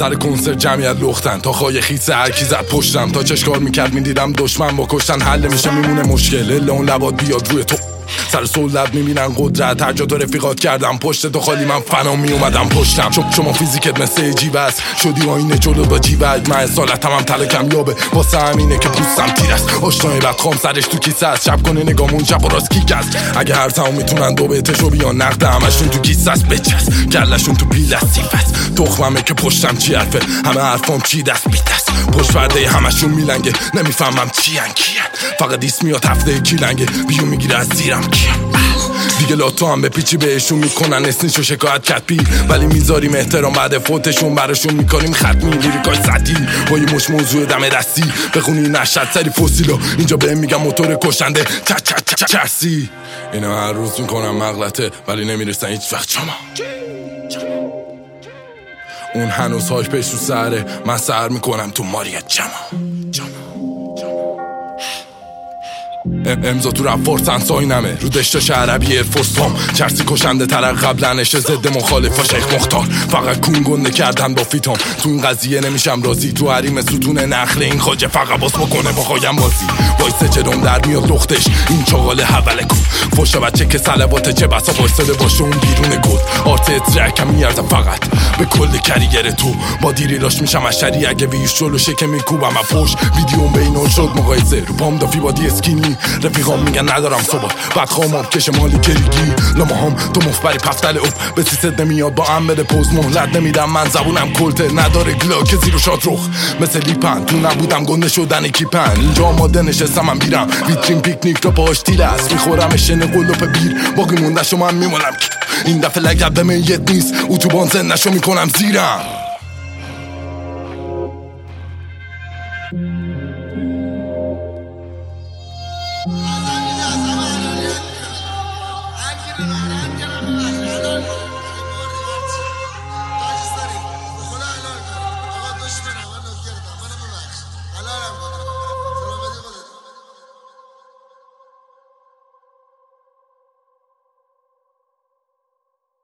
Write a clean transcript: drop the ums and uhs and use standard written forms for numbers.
سر کنسرت جمعیت لختن تا خواهی خیس هرکی زد پشتم تا چشکار میکرد میدیدم دشمن با کشتن حل میشه میمونه مشکل الا اون لبات بیاد روی تو سر سولت میبینن قدرت هر جا تو رفیقات کردم پشت تو خالی من فنا میومدم پشتم شما فیزیکت مثل جیوه است شدی آینه جلو با جیوه من اصالتم هم تلکم یابه واسه همینه که پوستم تیر است آشنای بدخوام سرش تو کیسه است شب کنه نگامون شب و راست کیک است اگه هر تمام میتونن دو بهتشو بیان نقد همشون تو کیسه است بچست گلشون تو پیل است سیف است تخممه که پشتم چی حرفه همه حرفام چی دست بیت است پشت پرده همشون میلنگه نمیفهمم چی ان کیان فقط اسمیات هفته کیلنگه بیو میگیره از زیرم دیگه لاتو هم به پیچی بهشون میکنن اسنیشو شکایت کتبی ولی میذاریم احترام بعد فوتشون براشون میکنیم ختمی لیریکای سطحی با یه مش موضوع دم دستی بخونی نشد سری فسیلا اینجا بهم میگم موتور کشنده چرسی اینا هر روز میکنم مغلطه ولی نمیرسن هیچ وقت شما اون هنوز هاش پیش رو سره من سر میکنم تو ماریا جما امضا تو رفت ساینمه رو دشتاش عربی ارفستام چرسی کشنده تر قبلا نشه ضد مخالفا شیخ مختار فقط کون گنده کردن با فیتام تو این قضیه نمیشم راضی تو حریم ستون نخل این خاجه فقط باس بکنه با خوایم بازی وایسه جدوم در میاد لختش این چاقال حوله کن فوش بچه که سلواته چه بسا وایساده باشه اون بیرون گل آرت اترکم میارزه فقط به کل کریگر تو با دیری لاش میشم اشری اگه ویش جلوشه که میکوبم افوش ویدیوم بینون شد مقایسه رو پام دافی بادی اسکینی رفیقام میگن ندارم صبح بعد خوام آب کش مالی کلیگی لما هم تو مفبری پفتل اوب به سیست نمیاد با هم بده پوز مهلت نمیدم من زبونم کلته نداره گلاک زیرو شاد رخ مثل لیپن تو نبودم گنده شدن کیپن اینجا آماده نشستم من بیرم ویترین پیکنیک رو پاش تیل است میخورم شن قلوپ بیر باقی مونده شما هم میمونم این دفعه لگب به میت نیست اتوبان زندشو میکنم زیرم